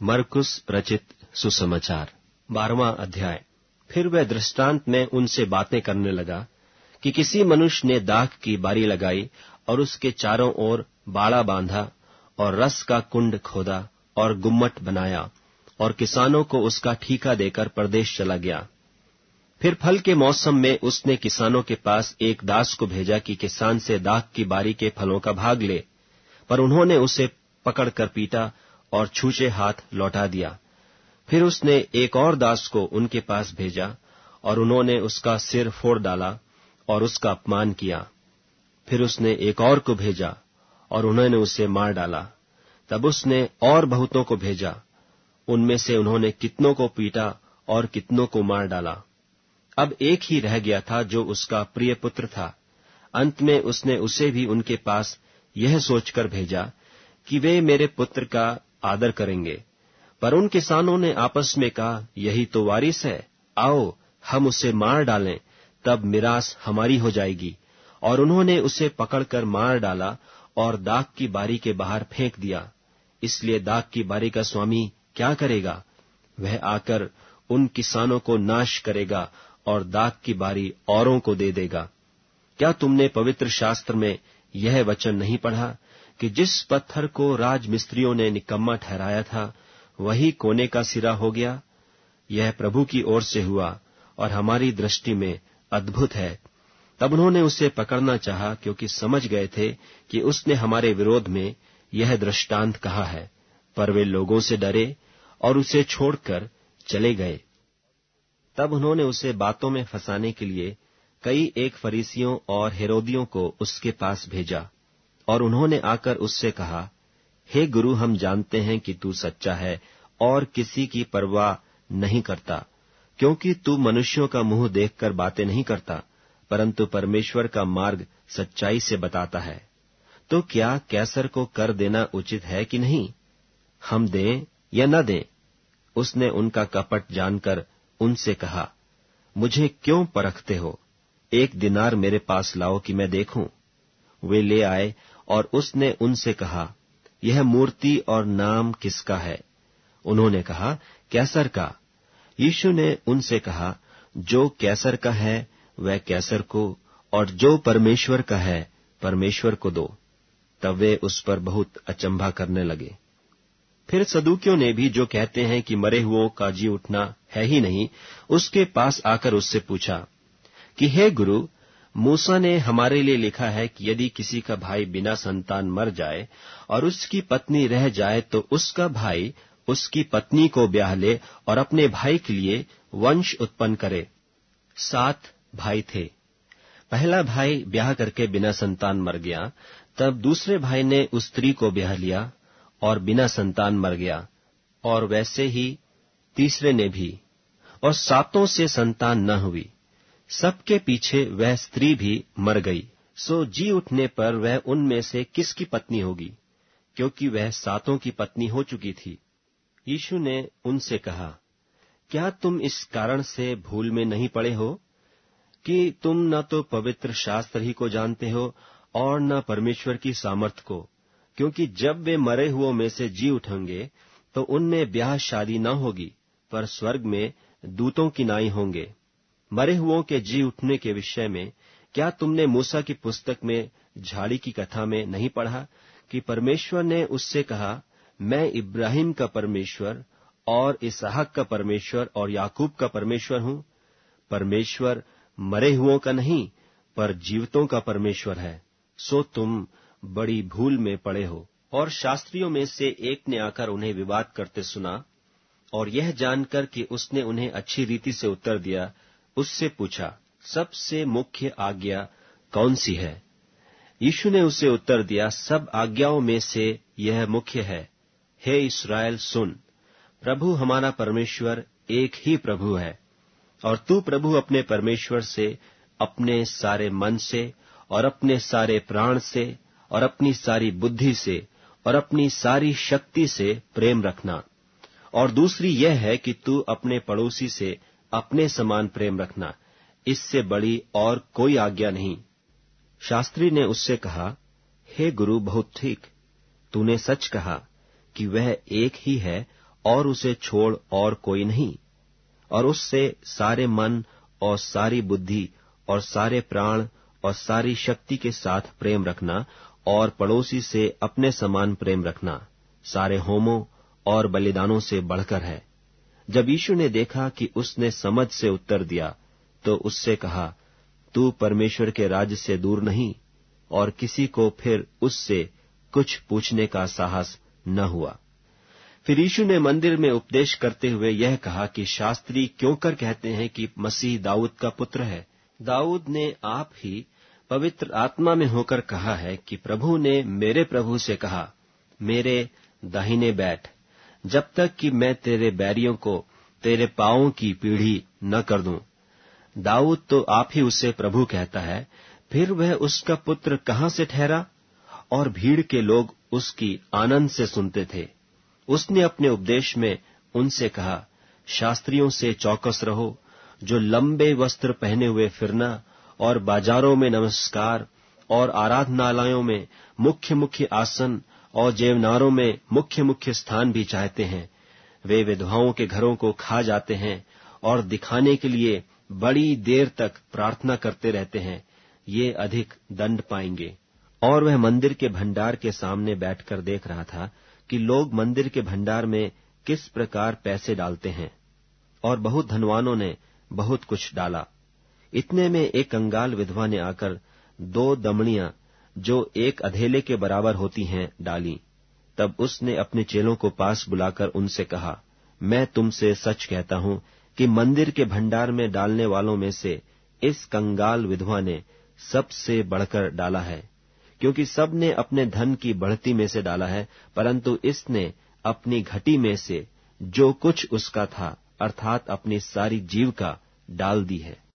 मरकुस रचित सुसमाचार 12वां अध्याय। फिर वह दृष्टांत में उनसे बातें करने लगा कि किसी मनुष्य ने दाख की बारी लगाई और उसके चारों ओर बाड़ा बांधा और रस का कुंड खोदा और गुम्मट बनाया और किसानों को उसका ठीका देकर परदेश चला गया। फिर फल के मौसम में उसने किसानों के पास एक दास को भेजा कि किसान से दाख की बारी के फलों का भाग ले, पर उन्होंने उसे पकड़कर पीटा और छूछे हाथ लौटा दिया। फिर उसने एक और दास को उनके पास भेजा और उन्होंने उसका सिर फोड़ डाला और उसका अपमान किया। फिर उसने एक और को भेजा और उन्होंने उसे मार डाला। तब उसने और बहुतों को भेजा, उनमें से उन्होंने कितनों को पीटा और कितनों को मार डाला। अब एक ही रह गया था जो उसका प्रिय पुत्र था। अंत में उसने उसे भी उनके पास यह सोचकर भेजा कि वे मेरे पुत्र का आदर करेंगे। पर उन किसानों ने आपस में कहा, यही तो वारिस है, आओ हम उसे मार डालें, तब मिरास हमारी हो जाएगी। और उन्होंने उसे पकड़कर मार डाला और दाख की बारी के बाहर फेंक दिया। इसलिए दाख की बारी का स्वामी क्या करेगा? वह आकर उन किसानों को नाश करेगा और दाख की बारी औरों को दे देगा। क्या तुमने पवित्र शास्त्र में यह वचन नहीं पढ़ा कि जिस पत्थर को राजमिस्त्रियों ने निकम्मा ठहराया था, वही कोने का सिरा हो गया? यह प्रभु की ओर से हुआ और हमारी दृष्टि में अद्भुत है। तब उन्होंने उसे पकड़ना चाहा, क्योंकि समझ गए थे कि उसने हमारे विरोध में यह दृष्टांत कहा है। पर वे लोगों से डरे और उसे छोड़कर चले गए। तब उन्होंने उसे बातों में फंसाने के लिए कई एक फरीसियों और हेरोदियों को उसके पास भेजा। और उन्होंने आकर उससे कहा, हे गुरु, हम जानते हैं कि तू सच्चा है और किसी की परवाह नहीं करता, क्योंकि तू मनुष्यों का मुंह देखकर बातें नहीं करता, परंतु परमेश्वर का मार्ग सच्चाई से बताता है। तो क्या कैसर को कर देना उचित है कि नहीं? हम दें या न दें? उसने उनका कपट जानकर उनसे कहा, मुझे क्यों परखते हो? 1 दिनार मेरे पास लाओ कि मैं देखूं। वे ले आए और उसने उनसे कहा, यह मूर्ति और नाम किसका है? उन्होंने कहा, कैसर का। यीशु ने उनसे कहा, जो कैसर का है वह कैसर को, और जो परमेश्वर का है परमेश्वर को दो। तब वे उस पर बहुत अचंभा करने लगे। फिर सदूकियों ने भी, जो कहते हैं कि मरे हुओं का जी उठना है ही नहीं, उसके पास आकर उससे पूछा कि हे गुरु, मूसा ने हमारे लिए लिखा है कि यदि किसी का भाई बिना संतान मर जाए और उसकी पत्नी रह जाए, तो उसका भाई उसकी पत्नी को ब्याह ले और अपने भाई के लिए वंश उत्पन्न करे। 7 भाई थे। पहला भाई ब्याह करके बिना संतान मर गया। तब दूसरे भाई ने उस स्त्री को ब्याह लिया और बिना संतान मर गया, और वैसे ही तीसरे ने भी, और 7 से संतान न हुई। सबके पीछे वह स्त्री भी मर गई। सो जी उठने पर वह उनमें से किसकी पत्नी होगी, क्योंकि वह 7 की पत्नी हो चुकी थी। यीशु ने उनसे कहा, क्या तुम इस कारण से भूल में नहीं पड़े हो कि तुम न तो पवित्र शास्त्र ही को जानते हो और न परमेश्वर की सामर्थ को? क्योंकि जब वे मरे हुओं में से जी उठेंगे तो उनमें ब्याह शादी न होगी, पर स्वर्ग में दूतों की नाई होंगे। मरे हुओं के जी उठने के विषय में क्या तुमने मूसा की पुस्तक में झाड़ी की कथा में नहीं पढ़ा कि परमेश्वर ने उससे कहा, मैं इब्राहिम का परमेश्वर और इसहाक का परमेश्वर और याकूब का परमेश्वर हूं। परमेश्वर मरे हुओं का नहीं, पर जीवितों का परमेश्वर है। सो तुम बड़ी भूल में पड़े हो। और शास्त्रियों में से एक ने आकर उन्हें विवाद करते सुना, और यह जानकर कि उसने उन्हें अच्छी रीति से उत्तर दिया, उससे पूछा, सबसे मुख्य आज्ञा कौन सी है? यीशु ने उसे उत्तर दिया, सब आज्ञाओं में से यह मुख्य है, हे इस्राएल सुन, प्रभु हमारा परमेश्वर एक ही प्रभु है, और तू प्रभु अपने परमेश्वर से अपने सारे मन से और अपने सारे प्राण से और अपनी सारी बुद्धि से और अपनी सारी शक्ति से प्रेम रखना। और दूसरी यह है कि तू अपने पड़ोसी से अपने समान प्रेम रखना। इससे बड़ी और कोई आज्ञा नहीं। शास्त्री ने उससे कहा, हे गुरु, बहुत ठीक, तूने सच कहा कि वह एक ही है और उसे छोड़ और कोई नहीं, और उससे सारे मन और सारी बुद्धि और सारे प्राण और सारी शक्ति के साथ प्रेम रखना, और पड़ोसी से अपने समान प्रेम रखना सारे होमों और बलिदानों से बढ़कर है। जब यीशु ने देखा कि उसने समझ से उत्तर दिया, तो उससे कहा, तू परमेश्वर के राज्य से दूर नहीं, और किसी को फिर उससे कुछ पूछने का साहस न हुआ। फिर यीशु ने मंदिर में उपदेश करते हुए यह कहा कि शास्त्री क्यों कर कहते हैं कि मसीह दाऊद का पुत्र है। दाऊद ने आप ही पवित्र आत्मा में होकर कहा है कि प्रभु ने मेरे प्रभु से कहा, मेरे दाहिने बैठ, जब तक कि मैं तेरे बैरियों को तेरे पांवों की पीढ़ी न कर दूं। दाऊद तो आप ही उससे प्रभु कहता है, फिर वह उसका पुत्र कहां से ठहरा? और भीड़ के लोग उसकी आनंद से सुनते थे। उसने अपने उपदेश में उनसे कहा, शास्त्रियों से चौकस रहो, जो लंबे वस्त्र पहने हुए फिरना और बाजारों में नमस्कार और आराधनालयों में मुख्य मुख्य आसन और जेवनारों में मुख्य मुख्य स्थान भी चाहते हैं। वे विधवाओं के घरों को खा जाते हैं और दिखाने के लिए बड़ी देर तक प्रार्थना करते रहते हैं, ये अधिक दंड पाएंगे। और वह मंदिर के भंडार के सामने बैठकर देख रहा था कि लोग मंदिर के भंडार में किस प्रकार पैसे डालते हैं, और बहुत धनवानों ने बहुत कुछ डाला। इतने में एक कंगाल विधवा ने आकर 2 दमड़ियां, जो एक अधेले के बराबर होती हैं, डाली। तब उसने अपने चेलों को पास बुलाकर उनसे कहा, मैं तुमसे सच कहता हूं कि मंदिर के भंडार में डालने वालों में से इस कंगाल विधवा ने सबसे बढ़कर डाला है, क्योंकि सब ने अपने धन की बढ़ती में से डाला है, परंतु इसने अपनी घटी में से जो कुछ उसका था, अर्थात अपनी सारी जीविका डाल दी है।